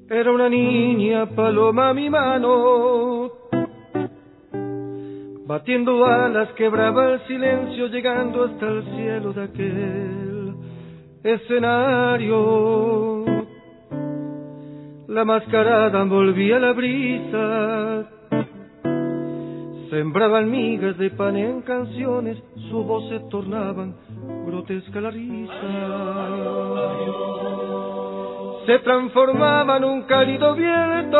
Era una niña paloma mi mano, batiendo alas quebraba el silencio, llegando hasta el cielo de aquel escenario. La mascarada envolvía la brisa, sembraban migas de pan en canciones, su voz se tornaban grotesca la risa. Se transformaba en un cálido viento,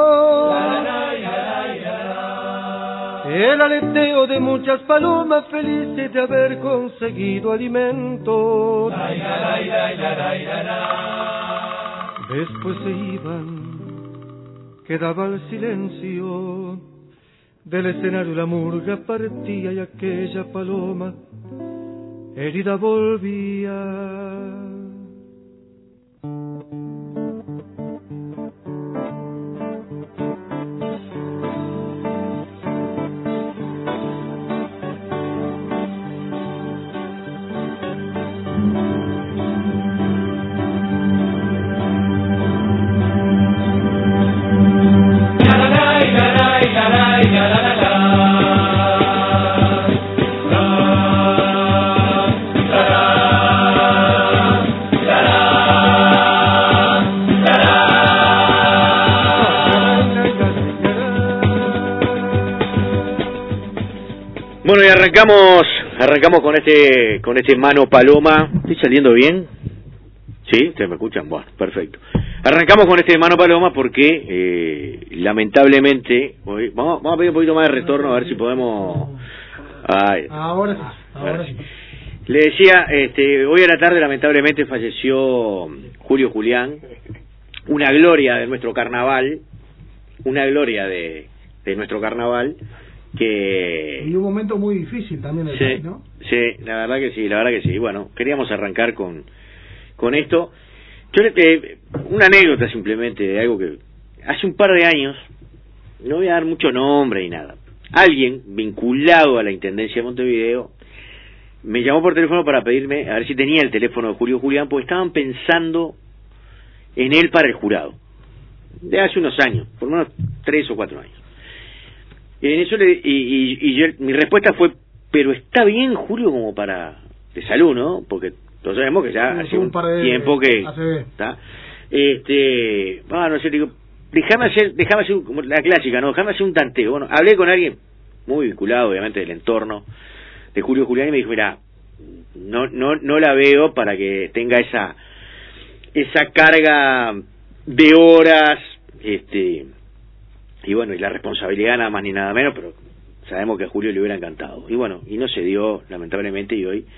el aleteo de muchas palomas felices de haber conseguido alimento. Después se iban, quedaba el silencio del escenario, la murga partía y aquella paloma herida volvía. Bueno, y arrancamos con este Mano Paloma. ¿Estoy saliendo bien? ¿Sí? ¿Ustedes me escuchan? Bueno, perfecto. Arrancamos con este Mano Paloma porque lamentablemente hoy vamos a pedir un poquito más de retorno a ver si podemos. Ahora sí. Le decía, hoy a la tarde lamentablemente falleció Julio Julián, una gloria de nuestro carnaval, que... Y un momento muy difícil también del país, ¿no? Sí, la verdad que sí. Bueno, queríamos arrancar con esto. Una anécdota simplemente de algo que hace un par de años, no voy a dar mucho nombre ni nada, alguien vinculado a la Intendencia de Montevideo me llamó por teléfono para pedirme a ver si tenía el teléfono de Julio Julián, porque estaban pensando en él para el jurado, de hace unos años, por lo menos 3 o 4 años. En eso mi respuesta fue, pero está bien, Julio, como para de salud, ¿no? Porque todos sabemos que ya hace un tiempo que está. No sé, digo, déjame hacer como la clásica, ¿no? Déjame hacer un tanteo. Bueno, hablé con alguien muy vinculado, obviamente, del entorno de Julio Julián y me dijo, mira, no la veo para que tenga esa carga de horas, y bueno, y la responsabilidad nada más ni nada menos, pero sabemos que a Julio le hubiera encantado. Y bueno, y no se dio, lamentablemente, y hoy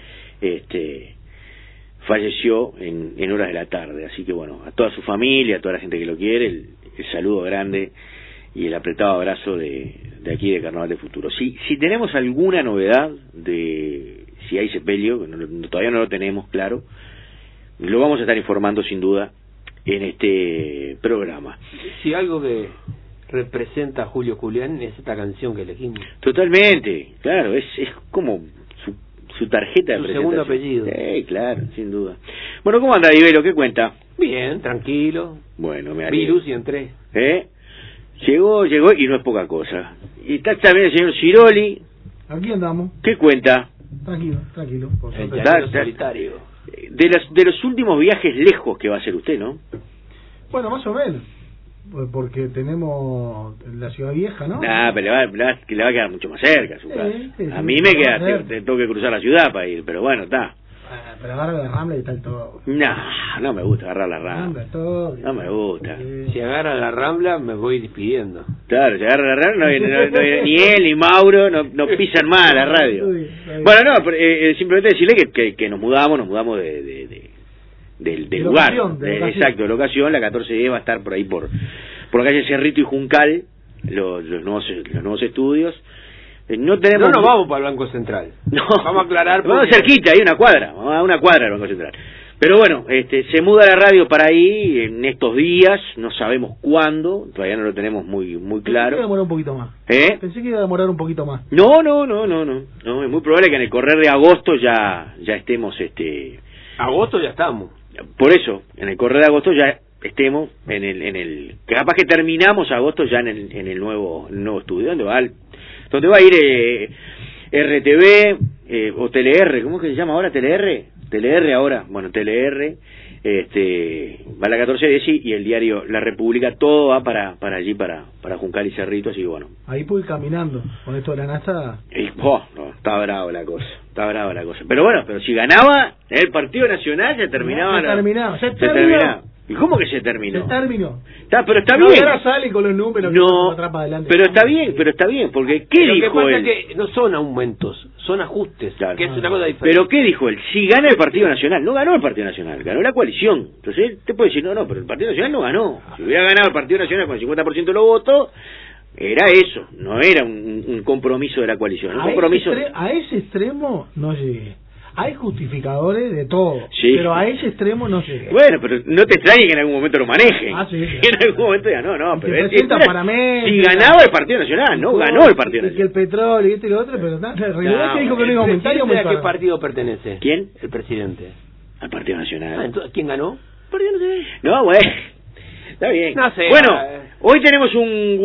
falleció en horas de la tarde. Así que bueno, a toda su familia, a toda la gente que lo quiere, el saludo grande y el apretado abrazo de aquí de Carnaval de Futuro. Si tenemos alguna novedad de si hay sepelio, todavía no lo tenemos claro, lo vamos a estar informando sin duda en este programa. Si algo que representa a Julio Julián es esta canción que elegimos. Totalmente, claro, es como su tarjeta de presentación. Su segundo apellido. Sí, claro, sin duda. Bueno, ¿cómo anda, Divelo? ¿Qué cuenta? Bien, tranquilo. Bueno, me Virus y entré. Llegó y no es poca cosa. Y está también el señor Ciroli. Aquí andamos. ¿Qué cuenta? Tranquilo. El llanero solitario. De los últimos viajes lejos que va a hacer usted, ¿no? Bueno, más o menos. Porque tenemos la Ciudad Vieja, ¿no? Pero le va a quedar mucho más cerca su casa. Sí, a mí me queda, tengo que cruzar la ciudad para ir, pero bueno, está. Pero agarra la Rambla y está el todo. No me gusta agarrar la Rambla. No me gusta. Si agarra la Rambla, me voy despidiendo. Claro, si agarra la Rambla, ni él ni Mauro no pisan más la radio. Bueno, simplemente decirle que nos mudamos del lugar. Exacto, de locación. La 1410 va a estar por ahí por la calle Cerrito y Juncal, los nuevos estudios. No nos vamos para el Banco Central. No, vamos a aclarar. Vamos cerquita, hay una cuadra. Vamos a una cuadra del Banco Central. Pero bueno, se muda la radio para ahí en estos días, no sabemos cuándo, todavía no lo tenemos muy claro. Pensé que iba a demorar un poquito más. Pensé que iba a demorar un poquito más. No, es muy probable que en el correr de agosto ya estemos Agosto ya estamos. Por eso, en el correr de agosto ya estemos en el capaz que terminamos agosto ya en el nuevo estudio, donde va a ir RTV o TLR, ¿cómo es que se llama ahora? TLR ahora, bueno, TLR, va la 1410 y el diario La República, todo va para allí, para Juncal y Cerrito, así que bueno. Ahí pude ir caminando, con esto de la NASA. No, está brava la cosa. Pero bueno, si ganaba el Partido Nacional se terminaba. Se terminaba. ¿Y cómo que se terminó? Se terminó. Pero está bien. Ahora sale con los números. No, atrapa adelante. pero está bien, porque ¿qué dijo él? Lo que pasa es que no son aumentos, son ajustes, que es una cosa diferente. Pero ¿qué dijo él? Si gana el Partido Nacional, no ganó el Partido Nacional, ganó la coalición. Entonces él te puede decir, no, pero el Partido Nacional no ganó. Si hubiera ganado el Partido Nacional con el 50% de los votos, era eso, no era un compromiso de la coalición. A ese extremo no llegué. Hay justificadores de todo, sí, pero a ese extremo no llegué. Bueno, pero no te extrañe que en algún momento lo manejen. Sí. En algún momento ya no, pero si ganaba el Partido Nacional, no ganó el Partido Nacional. Que el petróleo y lo otro, pero que dijo que no iba a aumentar. ¿A qué partido pertenece? ¿Quién? El presidente. Al Partido Nacional. Entonces, ¿quién ganó? Partido Nacional. No, bueno, está bien. No sé. Bueno, hoy tenemos un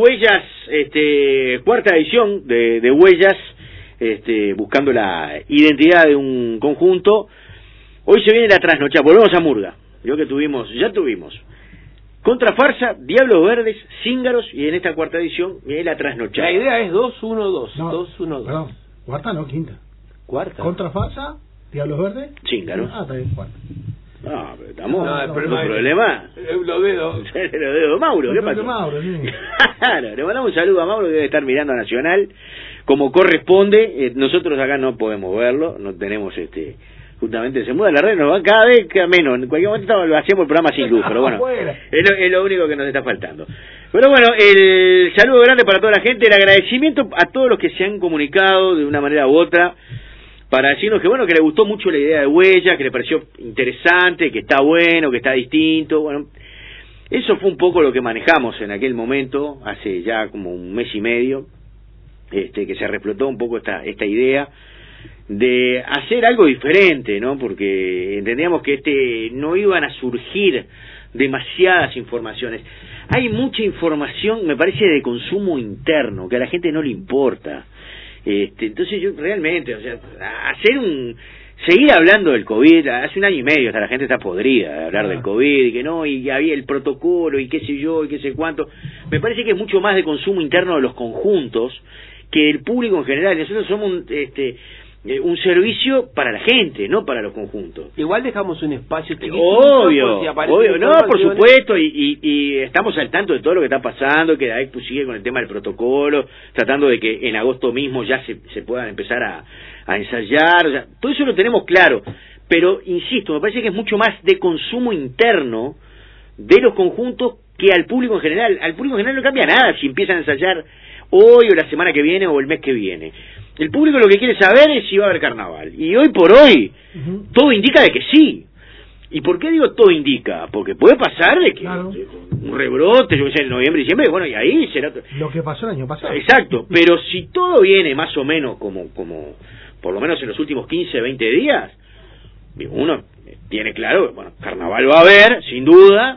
Huellas, cuarta edición de Huellas, buscando la identidad de un conjunto. Hoy se viene la trasnochada, volvemos a Murga. Yo que ya tuvimos Contrafarsa, Diablos Verdes, Cíngaros, y en esta cuarta edición viene la trasnochada. La idea es 2-1-2. No, 2-1-2. Perdón, cuarta no, quinta. Cuarta. Contrafarsa, Diablos Verdes, Cíngaros. Está bien, cuarta. No, pero estamos. el problema. Los dedos. Los dedos. Mauro, ¿qué pasó? Mauro, sí. Claro, le mandamos un saludo a Mauro, que debe estar mirando a Nacional como corresponde. Nosotros acá no podemos verlo, no tenemos justamente se muda la red, nos va cada vez que menos. En cualquier momento hacemos el programa sin luz, pero bueno, es lo único que nos está faltando. Pero bueno, el saludo grande para toda la gente, el agradecimiento a todos los que se han comunicado de una manera u otra para decirnos que bueno, que le gustó mucho la idea de Huellas, que le pareció interesante, que está bueno, que está distinto. Bueno, eso fue un poco lo que manejamos en aquel momento, hace ya como un mes y medio, que se reflotó un poco esta idea de hacer algo diferente, ¿no? Porque entendíamos que no iban a surgir demasiadas informaciones. Hay mucha información, me parece, de consumo interno, que a la gente no le importa. Entonces yo realmente, seguir hablando del COVID, hace un año y medio hasta la gente está podrida de hablar del COVID, y que no, y había el protocolo, y qué sé yo, y qué sé cuánto. Me parece que es mucho más de consumo interno de los conjuntos que del público en general. Nosotros somos un servicio para la gente, no para los conjuntos. Igual dejamos un espacio obvio, no, por supuesto, y estamos al tanto de todo lo que está pasando, que AECPU sigue con el tema del protocolo, tratando de que en agosto mismo ya se puedan empezar a ensayar, todo eso lo tenemos claro, pero insisto, me parece que es mucho más de consumo interno de los conjuntos que al público en general. Al público en general no cambia nada si empiezan a ensayar hoy o la semana que viene o el mes que viene. El público lo que quiere saber es si va a haber carnaval. Y hoy por hoy, todo indica de que sí. ¿Y por qué digo todo indica? Porque puede pasar de que un rebrote, yo que sé, en noviembre, diciembre, bueno, y ahí será... Lo que pasó el año pasado. Exacto, pero si todo viene más o menos como por lo menos en los últimos 15, 20 días, uno tiene claro, bueno, carnaval va a haber, sin duda,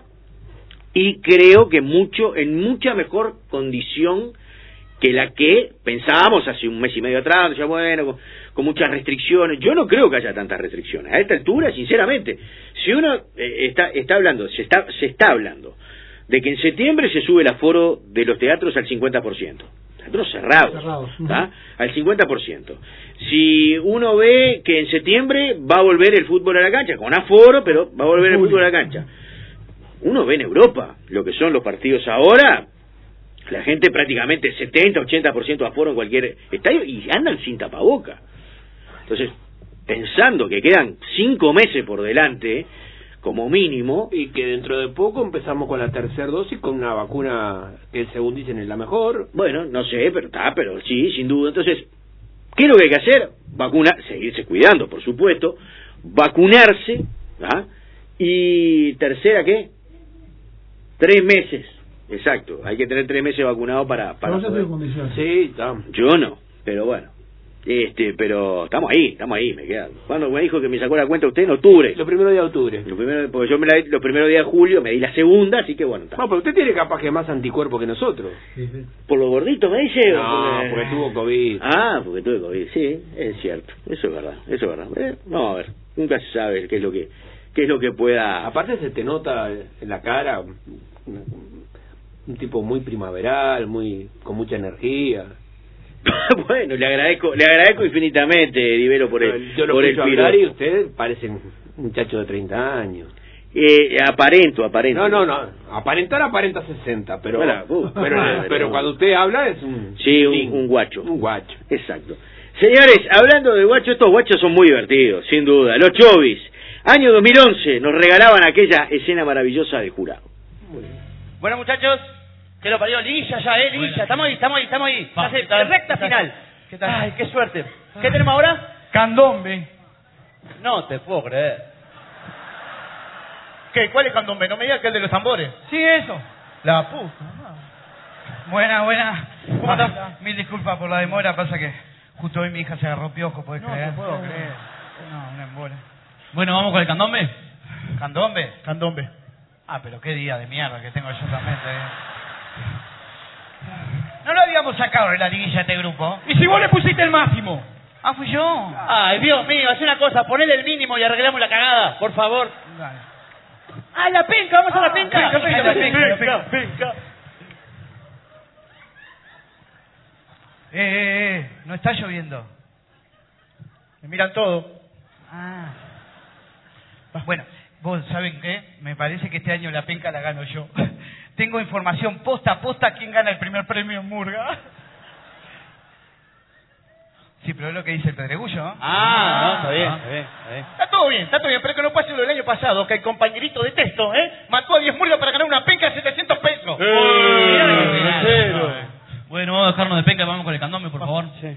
y creo que en mucha mejor condición que la que pensábamos hace un mes y medio atrás, decía, bueno, con muchas restricciones. Yo no creo que haya tantas restricciones. A esta altura, sinceramente, si uno está hablando, se está hablando de que en septiembre se sube el aforo de los teatros al 50%. Teatros cerrados. Al 50%. Si uno ve que en septiembre va a volver el fútbol a la cancha, con aforo, pero va a volver el fútbol a la cancha. Uno ve en Europa lo que son los partidos ahora, la gente prácticamente 70-80% aforo en cualquier estadio y andan sin tapaboca. Entonces, pensando que quedan 5 meses por delante, como mínimo, y que dentro de poco empezamos con la tercera dosis, con una vacuna que según dicen es la mejor. Bueno, no sé, pero sí, sin duda. Entonces, ¿qué es lo que hay que hacer? Seguirse cuidando, por supuesto, vacunarse, y tercera, ¿qué? 3 meses. Exacto, hay que tener 3 meses vacunado para no se tiene condiciones. Sí, yo no, pero bueno, Pero estamos ahí, me queda. Cuando me dijo que me sacó la cuenta usted en octubre. Los primeros días de octubre. Porque yo los primeros días de julio me di la segunda, así que bueno. No, pero usted tiene capaz que más anticuerpos que nosotros. Sí. ¿Por los gorditos me dice? No, porque tuvo COVID. Ah, porque tuve COVID, sí, es cierto. Eso es verdad. No, a ver, nunca se sabe qué es lo que pueda... Aparte se te nota en la cara un tipo muy primaveral, con mucha energía. Bueno, le agradezco infinitamente, Divero, por el yo lo por escucho el hablar y piropo. usted parece un muchacho de 30 años. Aparento. No, aparenta 60, pero Bueno, pero cuando usted habla es un... Sí, un guacho. Un guacho. Exacto. Señores, hablando de guachos, estos guachos son muy divertidos, sin duda. Los Chovis, año 2011, nos regalaban aquella escena maravillosa de Jurado. Bueno, muchachos, que lo parió liguilla ya, liguilla. Estamos ahí. Va, Ya ¿qué tal? recta ¿Qué tal? final. ¿Qué tal? Ay, qué suerte. ¿Qué tenemos ahora? Candombe. No te puedo creer. ¿Qué? ¿Cuál es candombe? No me digas que el de los tambores. Sí, eso. La puta. Buena. ¿Cómo estás? Mil disculpas por la demora, pasa que justo hoy mi hija se agarró piojo, ¿podés creer? No te puedo creer. No, una embola. Bueno, ¿vamos con el candombe? Candombe. Ah, pero qué día de mierda que tengo yo también. No lo habíamos sacado de la liguilla de este grupo. ¿Y si vos le pusiste el máximo? Ah, fui yo. Ay, Dios mío, haz una cosa, ponele el mínimo y arreglamos la cagada, por favor. Dale. ¡Ah, la penca! ¡Vamos a la penca! Penca. No está lloviendo. Me miran todo. Ah. Bueno, vos saben qué, me parece que este año la penca la gano yo. Tengo información posta a posta quién gana el primer premio en Murga. Sí, pero es lo que dice el Pedregullo, ¿no? Está bien. Está todo bien, pero que no pase lo del año pasado, que el compañerito de texto, mató a 10 murgas para ganar una penca de 700 pesos. Bueno, vamos a dejarnos de penca y vamos con el candombe, por favor. Sí.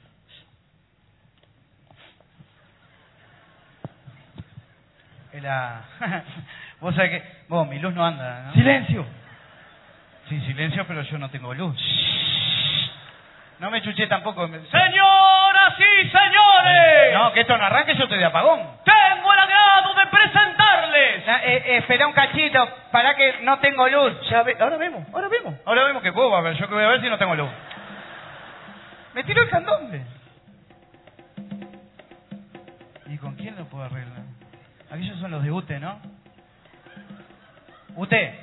Vos sabés que... mi luz no anda, ¿no? ¡Silencio! Sí, silencio, pero yo no tengo luz. No me chuché tampoco. ¡Señoras y señores! No, que esto no arranque, yo estoy de apagón. Tengo el agrado de presentarles. Espera un cachito, para que no tengo luz. Ahora vemos. Ahora vemos que puedo, a ver, yo que voy a ver si no tengo luz. Me tiró el candombe. ¿Y con quién lo puedo arreglar? Aquellos son los de UTE, ¿no? UTE.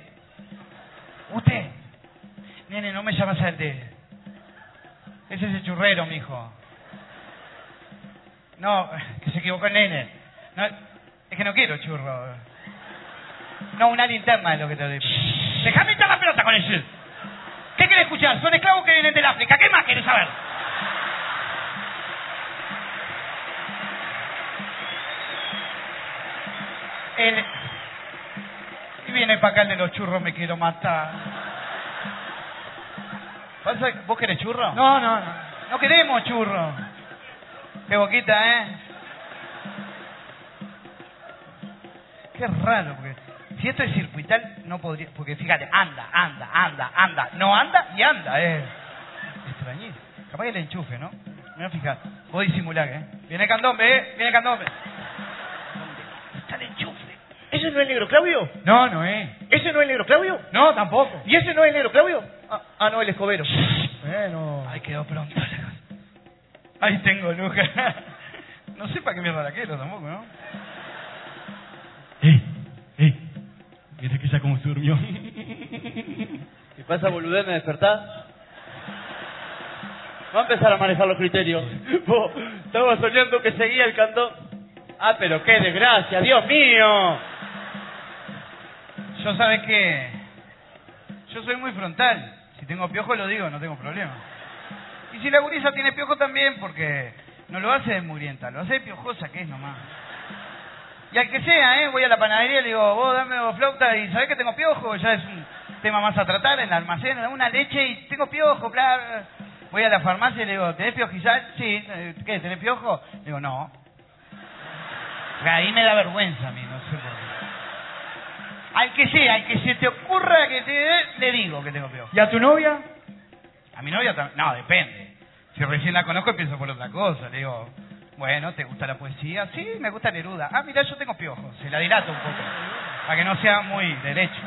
Nene, no me llamas al té. Ese es el churrero, mijo. No, que se equivocó el nene. No, es que no quiero churro. No, una linterna es lo que te doy. Déjame echar la pelota con eso. ¿Qué querés escuchar? Son esclavos que vienen del África. ¿Qué más querés saber? Y viene para acá el de los churros, me quiero matar. ¿Vos querés churro? No queremos churro. Qué boquita, ¿eh? Qué raro, porque si esto es circuital, no podría... Porque fíjate, anda. No anda y anda, extrañísimo. Capaz que el enchufe, ¿no? Me voy a fijar. Vos disimulá, Viene candombe, Viene candombe. ¿Dónde está el enchufe? ¿Ese no es el negro Claudio? No es. ¿Ese no es el negro Claudio? No, tampoco. ¿Y ese no es el negro Claudio? No, el escobero. Bueno. Ay, quedó pronto. Ahí tengo Luca. No sé para qué mierda la quiero tampoco, ¿no? Mira que ya como se durmió. ¿Qué pasa, boludez? ¿Me despertás? Va a empezar a manejar los criterios. Vos estaba soñando que seguía el cantón. Ah, pero qué desgracia, Dios mío. Yo, ¿sabes qué? Yo soy muy frontal. Si tengo piojo lo digo, no tengo problema. Y si la gurisa tiene piojo también, porque no lo hace de mugrienta, lo hace de piojosa, que es nomás. Y al que sea, voy a la panadería y le digo, vos dame dos flautas y ¿sabés que tengo piojo? Ya es un tema más a tratar en el almacén, una leche y tengo piojo, bla, bla. Voy a la farmacia y le digo, ¿tenés piojizal? Sí. ¿Qué? ¿Tenés piojo? Le digo, no. Ahí me da vergüenza a mí, no sé por qué. Al que sea, al que se te ocurra que le digo que tengo piojo. ¿Y a tu novia? A mi novia también. No, depende. Si recién la conozco, empiezo por otra cosa. Le digo, bueno, ¿te gusta la poesía? Sí, me gusta Neruda. Ah, mira, yo tengo piojos. Se la dilato un poco, para que no sea muy derecho.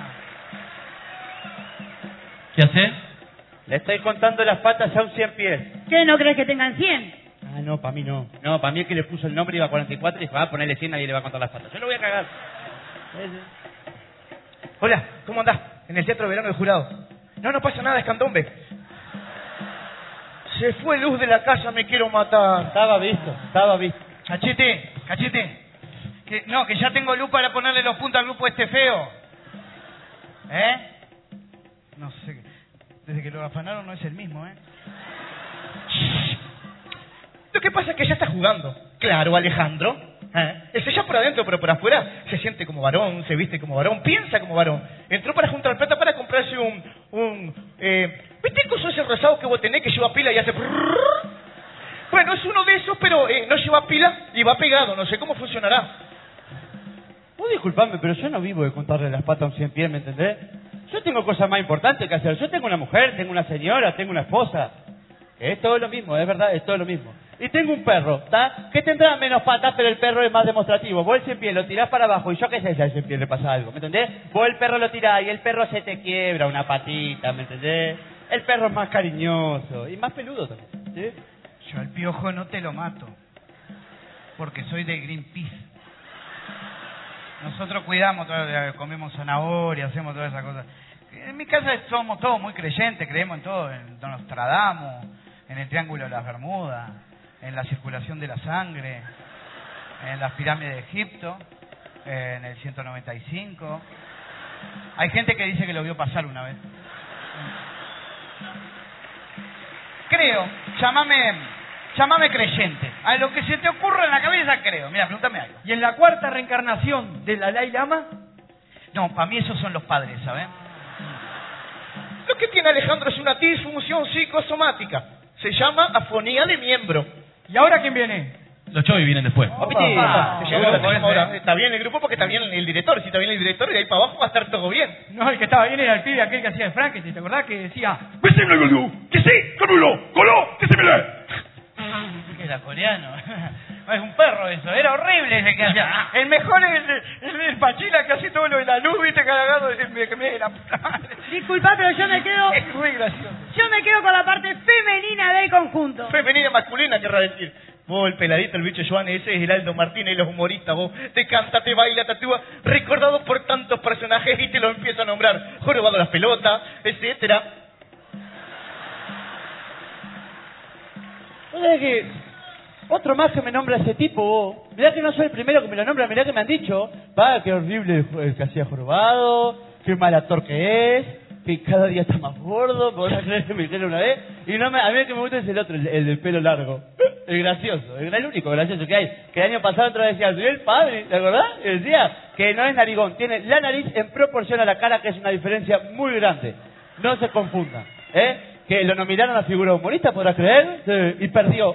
¿Qué haces? Le estoy contando las patas a un 100 pies. ¿Qué, no crees que tengan 100? Ah, no, para mí no. No, para mí es que le puso el nombre, iba a 44 y dijo, a ponerle 100, nadie le va a contar las patas. Yo lo voy a cagar. Hola, ¿cómo andás? En el Teatro de Verano del Jurado. No pasa nada, es candombe. Se fue luz de la casa, me quiero matar. Estaba visto. Cachete. Que ya tengo luz para ponerle los puntos al grupo este feo. No sé. Desde que lo afanaron no es el mismo, Lo que pasa es que ya está jugando. Claro, Alejandro. Ese ya por adentro, pero por afuera se siente como varón, se viste como varón, piensa como varón. Entró para juntar plata para comprarse ¿viste el coso ese rosado que vos tenés que lleva pila y hace... Bueno, es uno de esos, pero no lleva pila y va pegado. No sé cómo funcionará. Vos disculpame, pero yo no vivo de contarle las patas a un 100 pies, ¿me entendés? Yo tengo cosas más importantes que hacer. Yo tengo una mujer, tengo una señora, tengo una esposa. Es todo lo mismo, es verdad, es todo lo mismo. Y tengo un perro, ¿está? Que tendrá menos patas, pero el perro es más demostrativo. Vos el 100 pies lo tirás para abajo y yo qué sé si al 100 pies le pasa algo, ¿me entendés? Vos el perro lo tirás y el perro se te quiebra una patita, ¿me entendés? El perro es más cariñoso y más peludo también, ¿sí? Yo al piojo no te lo mato, porque soy de Greenpeace. Nosotros cuidamos, comemos zanahoria, hacemos todas esas cosas. En mi casa somos todos muy creyentes, creemos en todo, en Nostradamus, en el Triángulo de las Bermudas, en la circulación de la sangre, en las pirámides de Egipto, en el 195. Hay gente que dice que lo vio pasar una vez. Creo, llámame creyente. A lo que se te ocurra en la cabeza creo. Mira, pregúntame algo. ¿Y en la cuarta reencarnación de Dalai Lama? No, para mí esos son los padres, ¿sabes? Lo que tiene Alejandro es una disfunción psicosomática. Se llama afonía de miembro. ¿Y ahora quién viene? Los Chovis vienen después. Está bien el grupo porque está bien el director. Si está bien el director, de ahí para abajo va a estar todo bien. No, el que estaba bien era el pibe aquel que hacía el Frankenstein, ¿te acordás? Que decía... ¡Que sí! ¡Canulo! ¡Coló! ¡Que se me le! Que era coreano. Es un perro eso. Era horrible ese que hacía. El mejor es el Pachila que hace todo lo de la luz, viste, cargado. Me la puta madre. Disculpa, pero yo me quedo... Es muy gracioso. Yo me quedo con la parte femenina del conjunto. Femenina, masculina, querrá decir. Vos, el peladito, el bicho Joan, ese es el Aldo Martínez y los humoristas, vos. Te canta, te baila, tatúa, recordado por tantos personajes y te lo empiezo a nombrar. Jorobado las pelotas, etcétera. Oye, que otro más que me nombra ese tipo, vos. Mirá que no soy el primero que me lo nombra, mirá que me han dicho. Va, qué horrible el que hacía jorobado, qué mal actor que es, que cada día está más gordo, podrás creer que me dijeron una vez. Y no a mí el que me gusta es el otro, el del pelo largo. El gracioso, el único gracioso que hay. Que el año pasado otra vez decía, soy el padre, ¿te acordás? Y decía que no es narigón, tiene la nariz en proporción a la cara, que es una diferencia muy grande. No se confundan, que lo nominaron a figura humorista, ¿podrás creer? Sí, y perdió.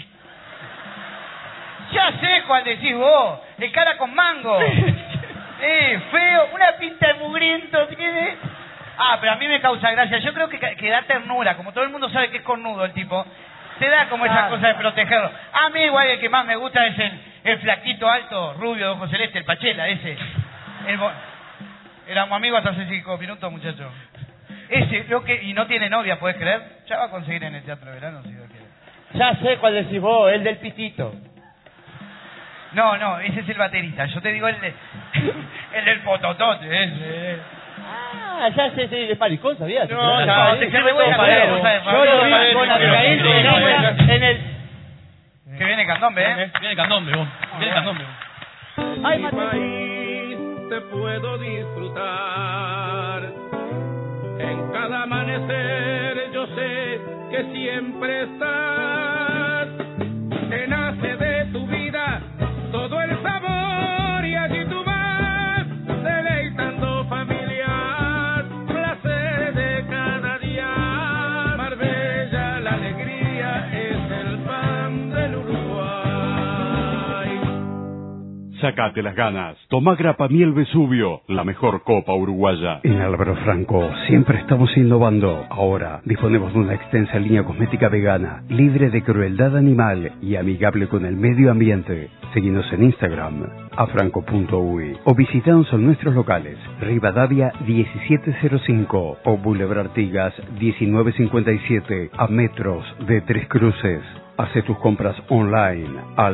Ya sé cuál decís vos, el cara con mango. Feo, una pinta de mugriento tiene. Ah, pero a mí me causa gracia. Yo creo que da ternura, como todo el mundo sabe que es cornudo el tipo. Te da como esa cosa de protegerlo. A mí igual el que más me gusta es el flaquito alto, rubio, de ojos celeste, el Pachela, ese. Éramos amigos hasta hace 5 minutos, muchachos. Ese, y no tiene novia, ¿puedes creer? Ya va a conseguir en el Teatro de Verano, si Dios quiere. Ya sé cuál decís vos, el del pitito. No, ese es el baterista. Yo te digo el del pototote, ese. Ah, ya sé, es maricón, ¿sabías? No, yo lo vi con Abigail en el... Que viene candombe, Viene candombe, vos. Viene candombe, vos. Ay, mi país te puedo disfrutar. En cada amanecer yo sé que siempre estás. Te nace de tu vida todo el sabor y allí tú vas deleitando familias, placer de cada día. Marbella, la alegría es el pan del Uruguay. Sácate las ganas. Tomá Grapa Miel Vesubio, la mejor copa uruguaya. En Álvaro Franco siempre estamos innovando. Ahora disponemos de una extensa línea cosmética vegana, libre de crueldad animal y amigable con el medio ambiente. Seguinos en Instagram, afranco.uy, o visitanos en nuestros locales, Rivadavia 1705 o Boulevard Artigas 1957, a metros de Tres Cruces. Hace tus compras online,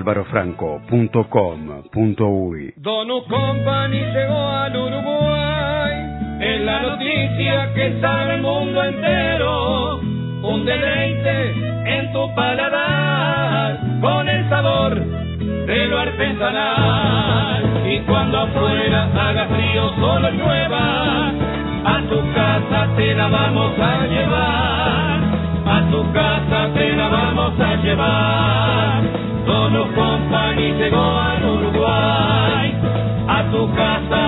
alvarofranco.com.uy. Donut Company llegó al Uruguay, es la noticia que sabe el mundo entero. Un deleite en tu paladar, con el sabor de lo artesanal. Y cuando afuera haga frío, solo llueva, a tu casa te la vamos a llevar. A tu casa te la vamos a llevar. Donut Company llegó al Uruguay. A tu casa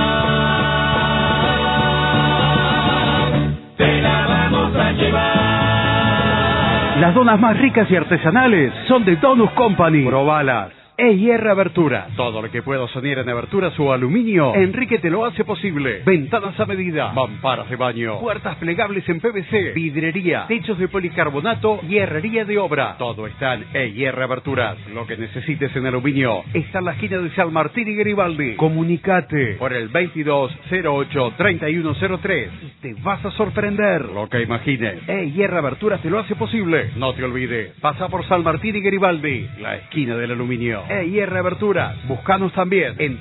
te la vamos a llevar. Las donas más ricas y artesanales son de Donut Company. Probalas. EIR Abertura. Todo lo que puedo soñar en aberturas o aluminio, Enrique te lo hace posible. Ventanas a medida, mamparas de baño, puertas plegables en PVC, vidrería, techos de policarbonato y herrería de obra. Todo está en EIR Aberturas. Lo que necesites en aluminio está en la esquina de San Martín y Garibaldi. Comunicate por el 2208-3103 y te vas a sorprender. Lo que imagines, EIR Aberturas te lo hace posible. No te olvides, pasa por San Martín y Garibaldi, la esquina del aluminio. EIR Aberturas. Búscanos también en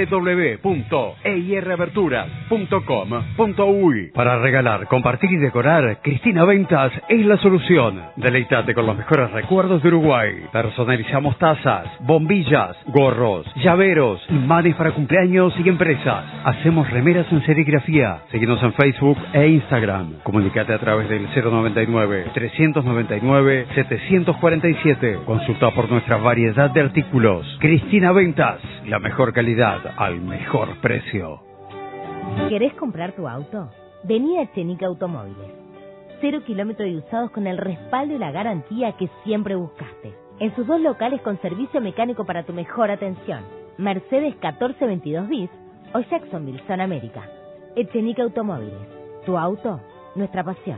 www.eiraberturas.com.uy. Para regalar, compartir y decorar, Cristina Ventas es la solución. Deleítate con los mejores recuerdos de Uruguay. Personalizamos tazas, bombillas, gorros, llaveros, imanes para cumpleaños y empresas. Hacemos remeras en serigrafía. Síguenos en Facebook e Instagram. Comunicate a través del 099-399-747. Consulta por nuestra variedad de artículos. Cristina Ventas, la mejor calidad al mejor precio. ¿Querés comprar tu auto? Vení a Echenique Automóviles. 0 kilómetros de usados con el respaldo y la garantía que siempre buscaste. En sus 2 locales con servicio mecánico para tu mejor atención. Mercedes 1422 bis o Jacksonville, Zona América. Echenique Automóviles. Tu auto, nuestra pasión.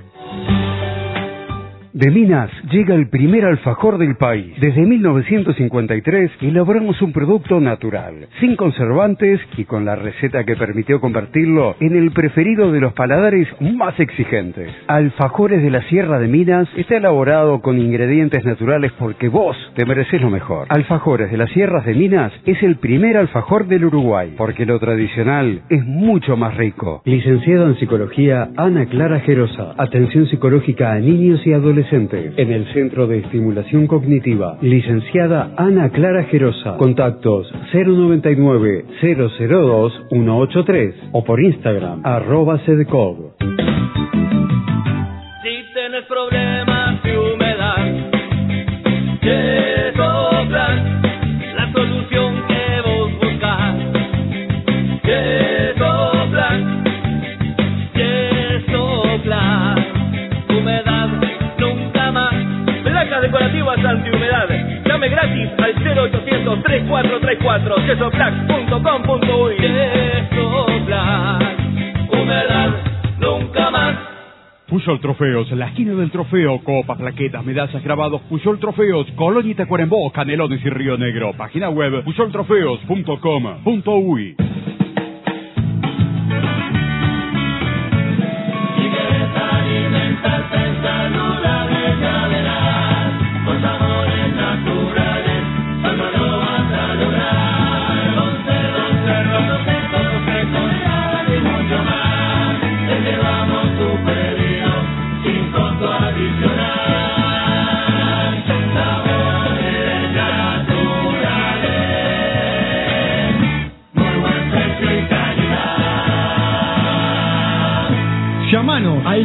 De Minas llega el primer alfajor del país. Desde 1953 elaboramos un producto natural, sin conservantes y con la receta que permitió convertirlo en el preferido de los paladares más exigentes. Alfajores de la Sierra de Minas está elaborado con ingredientes naturales porque vos te mereces lo mejor. Alfajores de las Sierras de Minas es el primer alfajor del Uruguay, porque lo tradicional es mucho más rico. Licenciada en Psicología, Ana Clara Gerosa. Atención psicológica a niños y adolescentes. En el Centro de Estimulación Cognitiva, licenciada Ana Clara Gerosa. Contactos 099-002-183 o por Instagram @cedcog. Si tienes problemas de humedad, Yesoplan, la solución que vos buscas. Yesoplan, Yesoplan, humedad nunca más. Placas decorativas antihumedad. Llame gratis al 0800-3434 yesoplac.com.uy. Yesoplan, humedad nunca más. Puyol Trofeos, la esquina del trofeo, copas, plaquetas, medallas, grabados. Puyol Trofeos, Colonia y Tacuarembó, Canelones y Río Negro. Página web puyoltrofeos.com.uy. Muy buen Llámanos al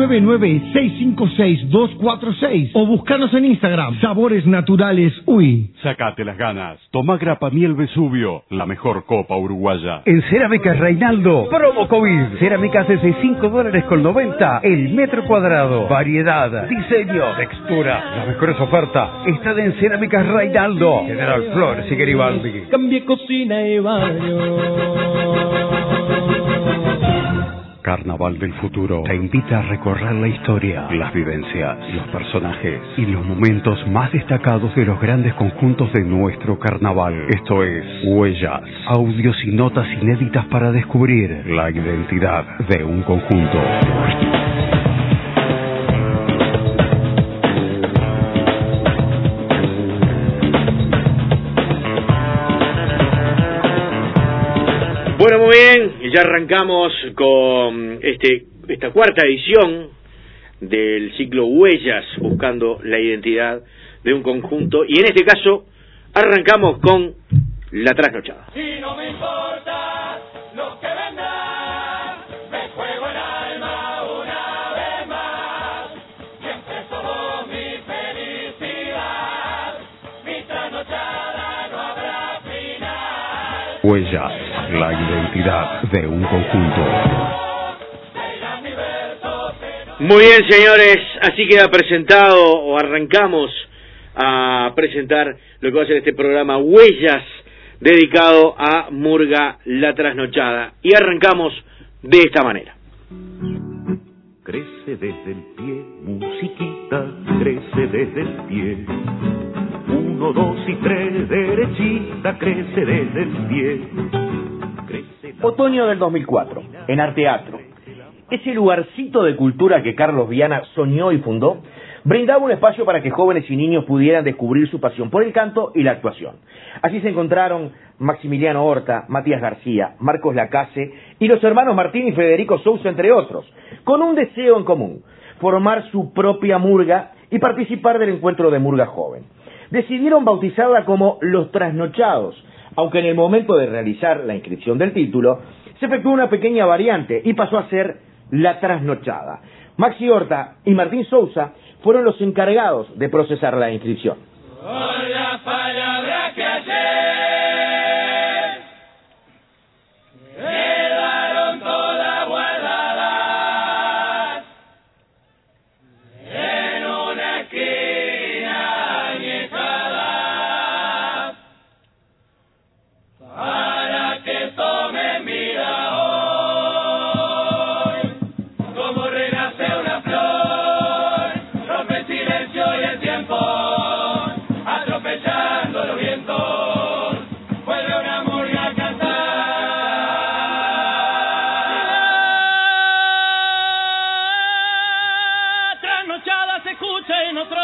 099-656-246 o buscanos en Instagram, Sabores Naturales UI. Sacate las ganas. Toma Grappa Miel Vesubio, la mejor copa uruguaya. En Cerámicas Reinaldo, promo COVID. Cerámicas desde $5.90 el metro cuadrado. Variedad, diseño, textura. Las mejores ofertas están en Cerámicas Reinaldo. General Flores y Garibaldi. Cambie cocina y baño. Carnaval del Futuro te invita a recorrer la historia, las vivencias, los personajes y los momentos más destacados de los grandes conjuntos de nuestro carnaval. Esto es Huellas, audios y notas inéditas para descubrir la identidad de un conjunto. Bueno, muy bien, y ya arrancamos con esta cuarta edición del ciclo Huellas, buscando la identidad de un conjunto, y en este caso arrancamos con La Trasnochada. Y no me importa lo que vendrá, me juego el alma una vez más, siempre somos mi felicidad, mi trasnochada no habrá final. Huellas, la identidad de un conjunto. Muy bien, señores, así queda presentado, o arrancamos a presentar lo que va a ser este programa Huellas, dedicado a Murga La Trasnochada, y arrancamos de esta manera. Crece desde el pie, musiquita, crece desde el pie. 1, 2 y 3, derechita, crece desde el pie. Otoño del 2004, en Arteatro. Ese lugarcito de cultura que Carlos Viana soñó y fundó, brindaba un espacio para que jóvenes y niños pudieran descubrir su pasión por el canto y la actuación. Así se encontraron Maximiliano Horta, Matías García, Marcos Lacase y los hermanos Martín y Federico Sousa, entre otros, con un deseo en común: formar su propia murga y participar del encuentro de murga joven. Decidieron bautizarla como Los Trasnochados, aunque en el momento de realizar la inscripción del título se efectuó una pequeña variante y pasó a ser La Trasnochada. Maxi Horta y Martín Sousa fueron los encargados de procesar la inscripción. Con la palabra que ayer quedaron todas guardadas en una esquina añejada, para que tomen vida hoy, como renace una flor, rompe el silencio y el tiempo, atropellando los vientos, vuelve una murga a cantar. La trasnochada se escucha en otro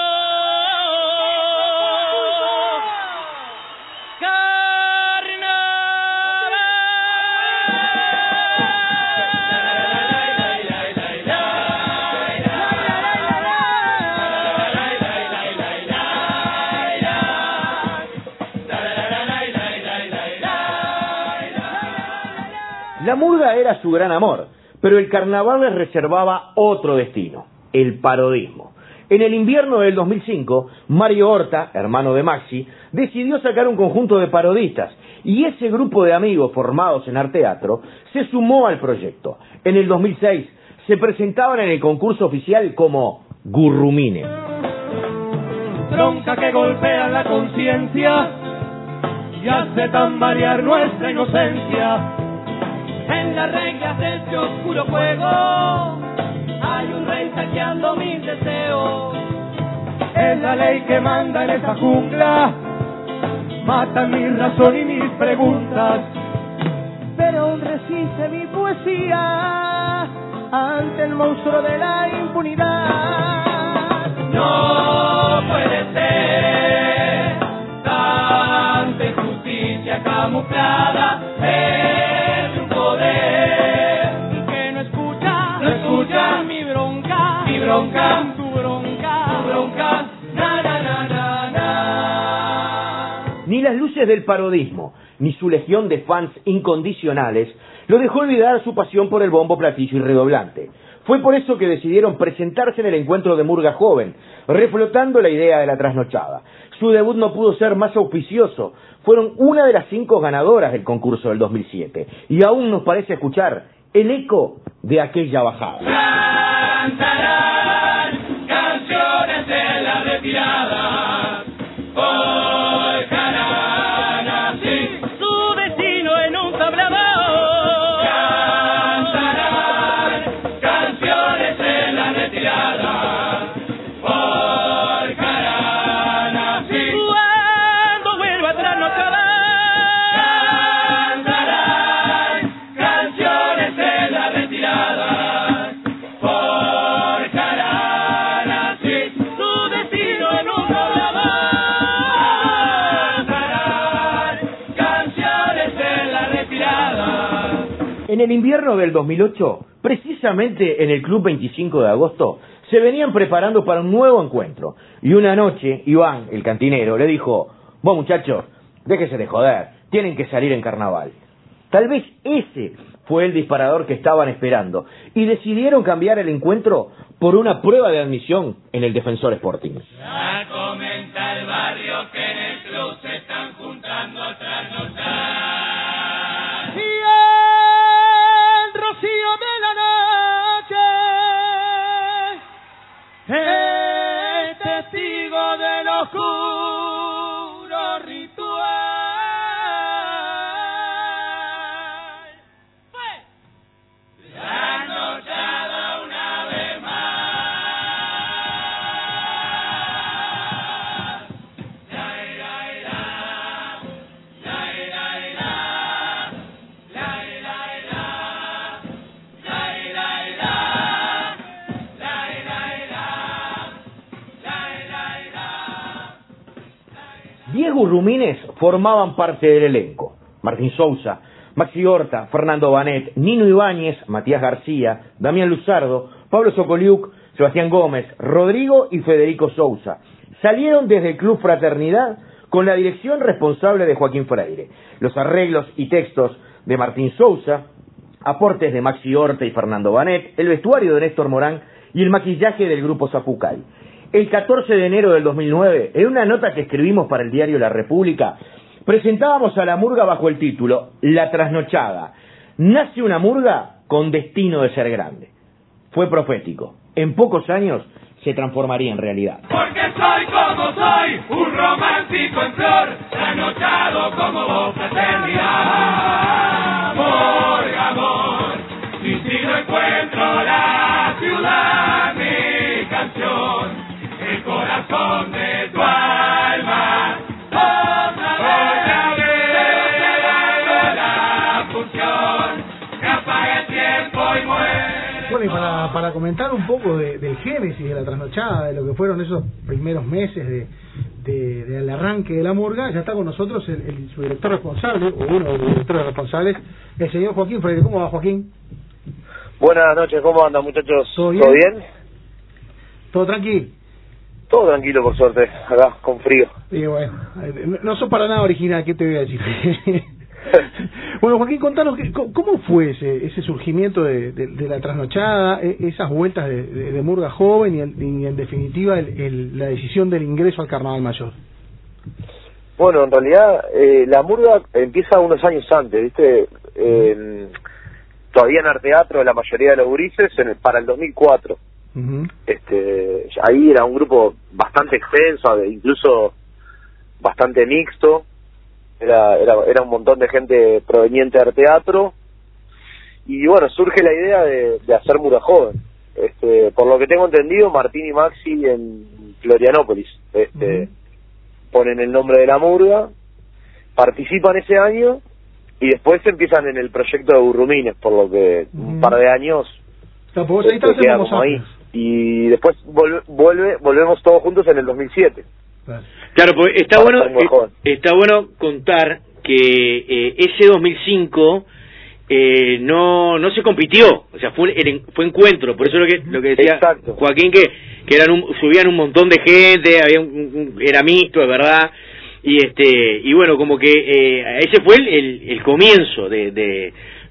La murga era su gran amor, pero el carnaval les reservaba otro destino: el parodismo. En el invierno del 2005, Mario Horta, hermano de Maxi, decidió sacar un conjunto de parodistas, y ese grupo de amigos formados en Arteatro se sumó al proyecto. En el 2006 se presentaban en el concurso oficial como Gurrumines. Bronca que golpea la conciencia y hace tambalear nuestra inocencia. En las reglas de este oscuro juego hay un rey saqueando mis deseos. Es la ley que manda en esa jungla, matan mi razón y mis preguntas. Pero resiste mi poesía ante el monstruo de la impunidad. No puede ser tanta injusticia camuflada. Es un poder que no escucha mi bronca, tu bronca, na na na na na. Ni las luces del parodismo, ni su legión de fans incondicionales lo dejó olvidar su pasión por el bombo, platillo y redoblante. Fue por eso que decidieron presentarse en el encuentro de Murga Joven, reflotando la idea de la trasnochada. Su debut no pudo ser más auspicioso. Fueron una de las 5 ganadoras del concurso del 2007. Y aún nos parece escuchar el eco de aquella bajada. Cantarán canciones de la retirada, forjarán así su destino en un tablado. Cantarán canciones de la retirada, forjarán así cuando vuelva atrás no cantarán canciones de la retirada, forjarán así su destino en un tablado. Cantarán canciones de la retirada. En el invierno del 2008, precisamente en el Club 25 de Agosto, se venían preparando para un nuevo encuentro. Y una noche, Iván, el cantinero, le dijo: vos muchachos, déjese de joder, tienen que salir en carnaval. Tal vez ese fue el disparador que estaban esperando, y decidieron cambiar el encuentro por una prueba de admisión en el Defensor Sporting. Ya comenta el barrio que en el club se están juntando a trasnochar. Y el rocío de la noche es testigo del oscuro ritual. Trasnochada una vez más. La ira, ira, la ira, ira, la ira, ira, la ira, ira, la ira, ira, la ira, ira. 10 gurrumines formaban parte del elenco. Martín Sousa, Maxi Horta, Fernando Banet, Nino Ibáñez, Matías García, Damián Luzardo, Pablo Sokoliuk, Sebastián Gómez, Rodrigo y Federico Sousa. Salieron desde el Club Fraternidad con la dirección responsable de Joaquín Freire. Los arreglos y textos de Martín Sousa, aportes de Maxi Horta y Fernando Banet, el vestuario de Néstor Morán y el maquillaje del grupo Zapucay. El 14 de enero del 2009, en una nota que escribimos para el diario La República, presentábamos a la murga bajo el título La Trasnochada. Nace una murga con destino de ser grande. Fue profético. En pocos años se transformaría en realidad. Porque soy como soy, un romántico en flor, trasnochado como vos, fraternidad. Amor, amor, si no encuentro la ciudad, mi canción, el corazón de tu alma. Otra vez, la función, que apaga el tiempo y muere. Bueno, y para comentar un poco del génesis de la trasnochada, de lo que fueron esos primeros meses del arranque de la murga, ya está con nosotros su director responsable, o uno de los directores responsables, el señor Joaquín Freire. ¿Cómo va, Joaquín? Buenas noches, ¿cómo andan, muchachos? ¿Todo bien? ¿Todo bien? ¿Todo tranquilo? Todo tranquilo, por suerte, acá, con frío. Y bueno, no sos para nada original, ¿qué te voy a decir? Bueno, Joaquín, contanos, ¿cómo fue ese surgimiento de la trasnochada, esas vueltas de Murga Joven y en definitiva la decisión del ingreso al Carnaval Mayor? Bueno, en realidad la murga empieza unos años antes, ¿viste? Todavía en Arteatro, la mayoría de los gurises, para el 2004. Ahí era un grupo bastante extenso, incluso bastante mixto. Era un montón de gente proveniente de Arteatro. Y bueno, surge la idea de hacer Murga Joven. Por lo que tengo entendido, Martín y Maxi en Florianópolis ponen el nombre de la murga, participan ese año y después empiezan en el proyecto de Gurrumines, por lo que un par de años quedamos ahí. Y después volvemos todos juntos en el 2007. Claro, pues está bueno contar que ese 2005 no se compitió, o sea, fue encuentro, por eso lo que decía Exacto. Joaquín, que subían un montón de gente, era mixto, es verdad, y bueno, como que ese fue el comienzo de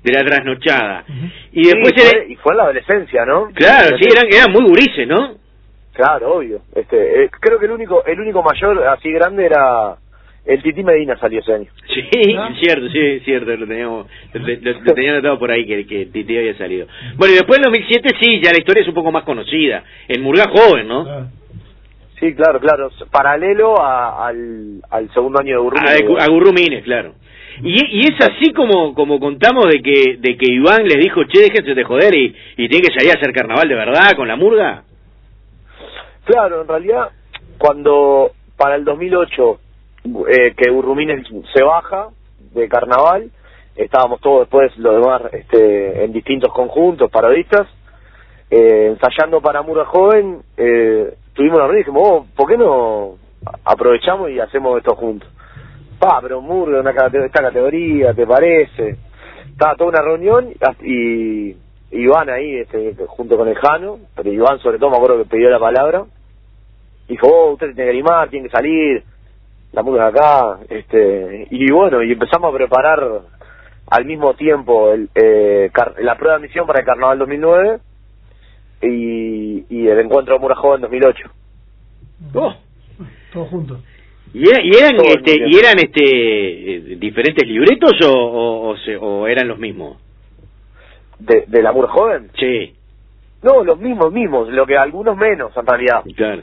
de la trasnochada. Y después sí, fue en la adolescencia, ¿no? Claro, sí, eran muy gurises, ¿no? Claro, obvio. Creo que el único mayor así grande era el Tití Medina, salió ese año. Sí, cierto, lo teníamos notado por ahí que Tití había salido. Bueno, y después en 2007 sí, ya la historia es un poco más conocida, en Murga Joven, ¿no? Sí, claro, paralelo al segundo año de Gurrumines. A Gurrumines, claro. Y es así como contamos de que Iván les dijo, che, déjense de joder y tiene que salir a hacer carnaval de verdad con la murga. Claro, en realidad, cuando para el 2008 que Gurrumines se baja de carnaval, estábamos todos después, los demás, en distintos conjuntos, parodistas, ensayando para Murga Joven, tuvimos la reunión y dijimos, ¿por qué no aprovechamos y hacemos esto juntos? Pero Murga, esta categoría, ¿te parece? Estaba toda una reunión y Iván ahí, junto con el Jano, pero Iván sobre todo me acuerdo que pidió la palabra, dijo, usted tiene que animar, tiene que salir, la Murga acá, y bueno, y empezamos a preparar al mismo tiempo la prueba de admisión para el Carnaval 2009 y el encuentro de Murga Joven 2008. Todos juntos. ¿Y eran diferentes libretos o eran los mismos? ¿De la Murga Joven? Sí. No, los mismos, lo que algunos menos en realidad. Claro.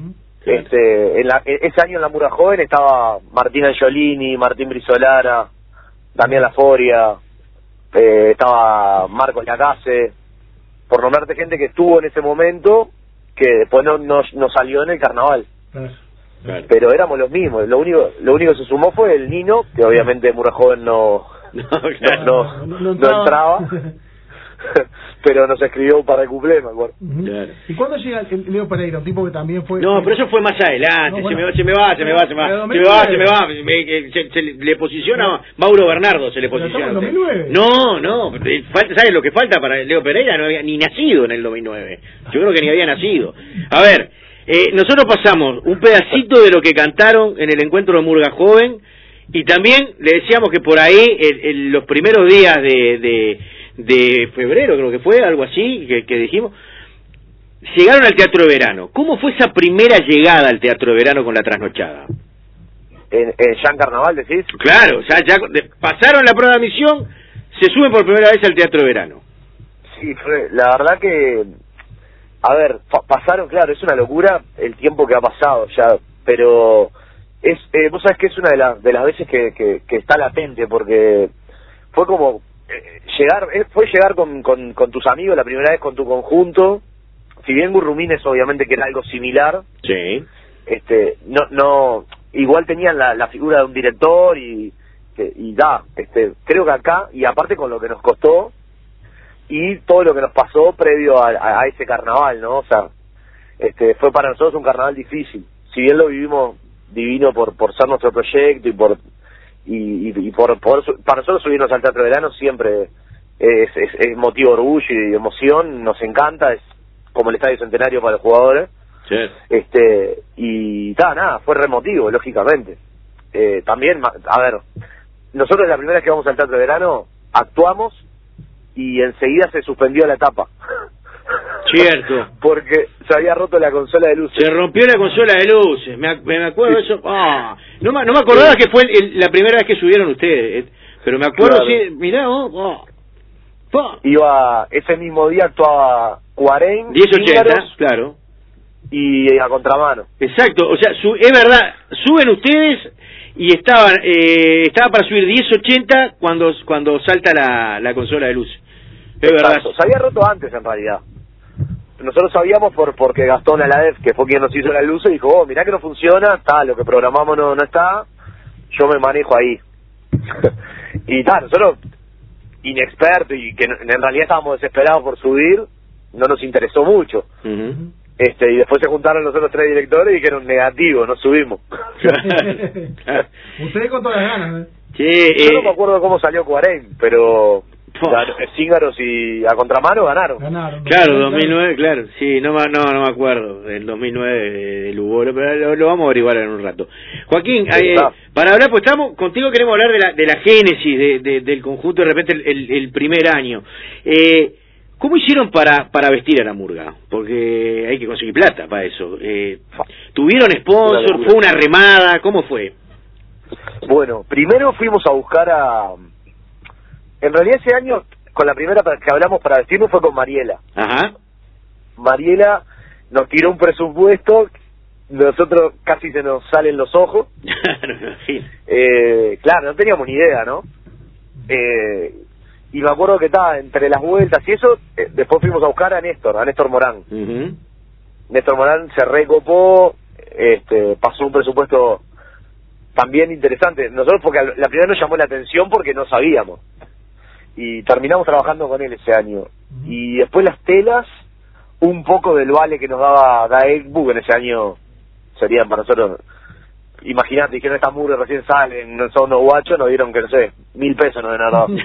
Ese año en la Murga Joven estaba Martín Angiolini, Martín Brizolara, Damián Laforia, estaba Marcos Lacase, por nombrarte gente que estuvo en ese momento, que después no salió en el carnaval. Claro. Pero éramos los mismos, lo único que se sumó fue el Nino, que obviamente Murga Joven no entraba. Pero nos escribió para el cumple, me acuerdo. Claro. ¿Y cuándo llega el Leo Pereira, un tipo que también fue... No, pero eso fue más adelante, se me va, le posiciona Mauro Bernardo, se le posiciona. No, ¿sabes lo que falta para Leo Pereira? No había ni nacido en el 2009, yo creo que ni había nacido. A ver, nosotros pasamos un pedacito de lo que cantaron en el encuentro de Murga Joven, y también le decíamos que por ahí, los primeros días de febrero, creo que fue, algo así, que dijimos, llegaron al Teatro de Verano. ¿Cómo fue esa primera llegada al Teatro de Verano con la trasnochada? ¿Ya en carnaval decís? Claro, ya pasaron la prueba de admisión, se suben por primera vez al Teatro de Verano. Sí, la verdad que, a ver, pasaron, claro, es una locura el tiempo que ha pasado ya, pero vos sabés que es una de las veces que está latente, porque fue como llegar con tus amigos la primera vez con tu conjunto, si bien Gurrumines obviamente que era algo similar, sí, igual tenían la figura de un director creo que acá, y aparte con lo que nos costó y todo lo que nos pasó previo a ese carnaval, ¿no? O sea, fue para nosotros un carnaval difícil, si bien lo vivimos divino por ser nuestro proyecto y para nosotros subirnos al Teatro de Verano siempre es motivo de orgullo y emoción, nos encanta, es como el Estadio Centenario para los jugadores. Sí. Y nada, fue re emotivo, lógicamente. También, a ver, nosotros la primera vez que vamos al Teatro de Verano actuamos y enseguida se suspendió la etapa. Cierto. Porque se había roto la consola de luces. Se rompió la consola de luces, me acuerdo de eso. No me acordaba que fue la primera vez que subieron ustedes, pero me acuerdo, claro. Sí, mirá, Iba, ese mismo día actuaba Cuarén, 1080, claro. Y a contramano. Exacto, o sea, es verdad, suben ustedes y estaba para subir 1080 cuando salta la consola de luces. Es verdad. Se había roto antes en realidad. Nosotros sabíamos porque Gastón Aladez, que fue quien nos hizo las luces, dijo, mirá que no funciona, lo que programamos no está, yo me manejo ahí. Y nosotros, inexpertos, y que en realidad estábamos desesperados por subir, no nos interesó mucho. Uh-huh. Y después se juntaron los otros tres directores y dijeron negativo, no subimos. Ustedes con todas las ganas, Sí, yo no me acuerdo cómo salió Cuarén, pero Cíngaros y a contramano ganaron. Claro, 2009, claro, sí, no me acuerdo, el 2009 del Ubolo, pero lo vamos a averiguar en un rato. Joaquín, para hablar, pues estamos contigo, queremos hablar de la génesis del conjunto, de repente el primer año. ¿Cómo hicieron para vestir a la murga? Porque hay que conseguir plata para eso. ¿Tuvieron sponsor? ¿Fue una remada? ¿Cómo fue? Bueno, primero fuimos a buscar en realidad ese año, con la primera que hablamos para vestirnos fue con Mariela. Ajá. Mariela nos tiró un presupuesto, nosotros casi se nos salen los ojos. Claro, no teníamos ni idea, ¿no? Y me acuerdo que estaba entre las vueltas y eso, después fuimos a buscar a Néstor Morán. Néstor Morán se recopó, pasó un presupuesto también interesante. Nosotros, porque la primera nos llamó la atención porque no sabíamos. Y terminamos trabajando con él ese año. Y después las telas, un poco del vale que nos daba Daegbu en ese año, serían para nosotros, imagínate, dijeron estas murgas recién salen, son unos guachos, nos dieron que no sé, 1.000 pesos nos dieron dado.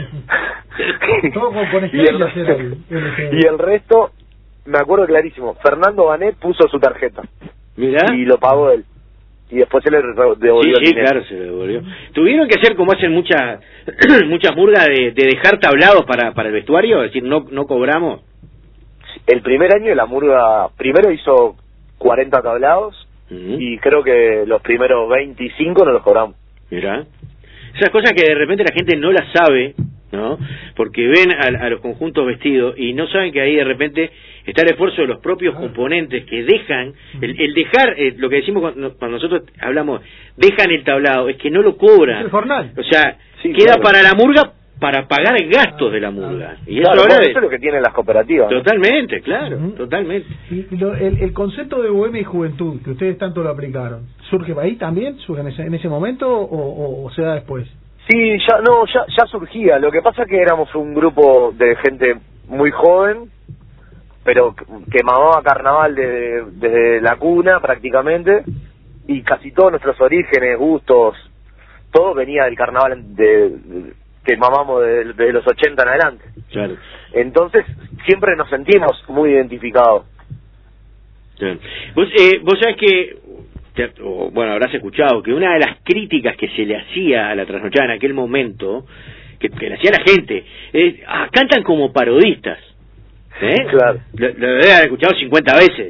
Y el resto, me acuerdo clarísimo, Fernando Banet puso su tarjeta. Mirá. Y lo pagó él. Y después se le devolvió el dinero. Claro, se le devolvió. Tuvieron que hacer como hacen muchas murgas de dejar tablados para el vestuario, es decir, no cobramos. El primer año la murga primero hizo 40 tablados y creo que los primeros 25 no los cobramos. Mirá, esas cosas que de repente la gente no las sabe, ¿no? Porque ven a los conjuntos vestidos y no saben que ahí de repente está el esfuerzo de los propios componentes que dejan, el dejar, lo que decimos cuando nosotros hablamos, dejan el tablado, es que no lo cobran. El jornal. O sea, queda para la murga para pagar gastos de la murga. Y claro, eso es lo que tienen las cooperativas. Totalmente, claro, totalmente. Y el concepto de bohemia y juventud, que ustedes tanto lo aplicaron, ¿surge ahí también? ¿Surge en ese momento o se da después? Sí, ya surgía. Lo que pasa es que éramos un grupo de gente muy joven, pero que mamaba carnaval desde la cuna prácticamente, y casi todos nuestros orígenes, gustos, todo venía del carnaval que mamamos de los 80 en adelante. Claro. Entonces siempre nos sentimos muy identificados. Claro. Vos sabés que, bueno, habrás escuchado que una de las críticas que se le hacía a la trasnochada en aquel momento, que le hacía la gente, es, cantan como parodistas. Claro. Lo debe haber escuchado 50 veces.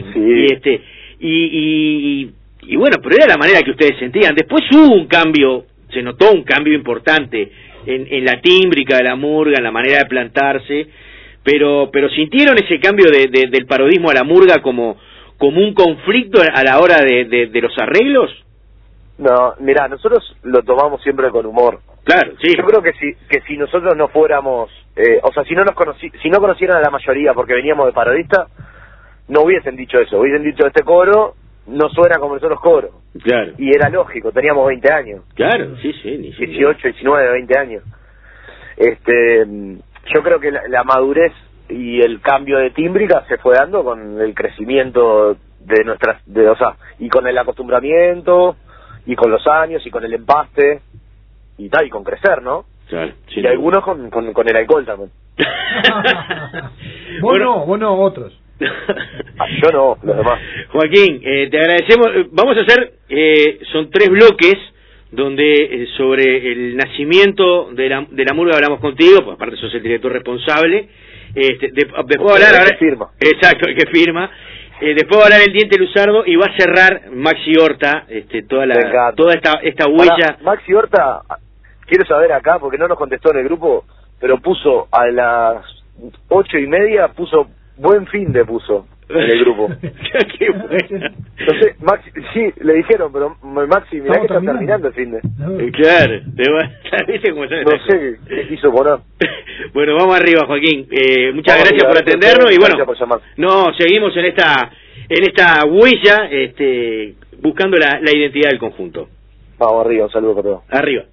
Sí. Y bueno, pero era la manera que ustedes sentían. Después hubo un cambio, se notó un cambio importante en la tímbrica de la murga, en la manera de plantarse, pero sintieron ese cambio del parodismo a la murga como un conflicto a la hora de los arreglos. No, mirá, nosotros lo tomamos siempre con humor. Claro, sí. Yo creo que si nosotros no fuéramos, o sea, si no conocieran a la mayoría porque veníamos de parodista, no hubiesen dicho eso, hubiesen dicho este coro no suena como nosotros coros. Claro. Y era lógico, teníamos 20 años. Claro, sí, 18, 19, 20 años. Yo creo que la madurez y el cambio de tímbrica se fue dando con el crecimiento de o sea, y con el acostumbramiento, y con los años, y con el empaste, y con crecer, ¿no? Claro. Sí, y algunos con el alcohol también. Vos no, otros. Yo no, los demás. Joaquín, te agradecemos. Vamos a hacer, son 3 bloques donde sobre el nacimiento de la murga hablamos contigo, pues aparte sos el director responsable. Después va a hablar, firma. Exacto, el que firma. Después va a hablar el Diente Luzardo y va a cerrar Maxi Horta, toda esta huella. Maxi Horta, quiero saber acá, porque no nos contestó en el grupo, pero puso a las 8:30, puso buen fin de puso en el grupo. Qué bueno. Entonces, Maxi, sí, le dijeron, pero Maxi, mirá que están terminando el fin de. Claro, ¿viste cómo está? No sé qué quiso poner. Bueno, vamos arriba, Joaquín. Muchas gracias por atendernos y bueno, no, seguimos en esta huella, buscando la identidad del conjunto. Vamos arriba, un saludo para todos. Arriba.